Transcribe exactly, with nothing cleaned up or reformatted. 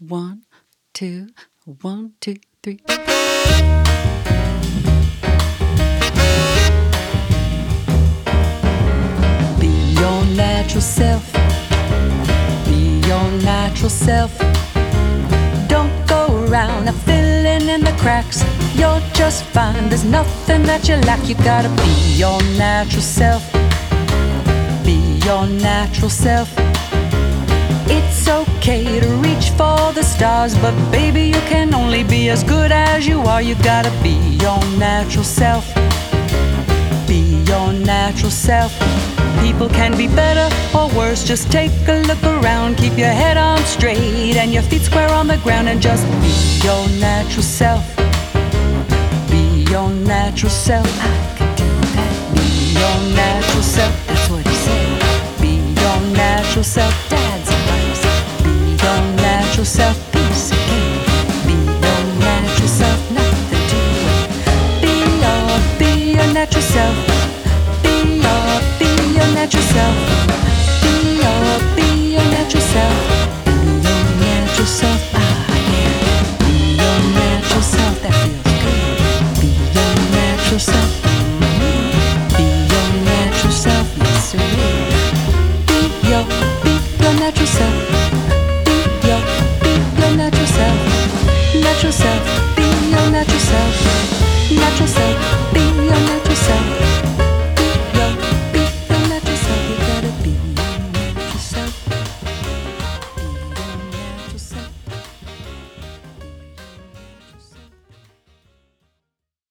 One, two, one, two, three. Be your natural self. Be your natural self. Don't go around filling in the cracks. You're just fine. There's nothing that you lack. You gotta be your natural self. Be your natural self. It's okay to reach for the stars, but baby, you can only be as good as you are. You gotta be your natural self. Be your natural self. People can be better or worse. Just take a look around. Keep your head on straight and your feet square on the ground, and just be your natural self. Be your natural self. I can do that. Be your natural self. That's what he said. Be your natural self. Dad's advice. Be your natural self.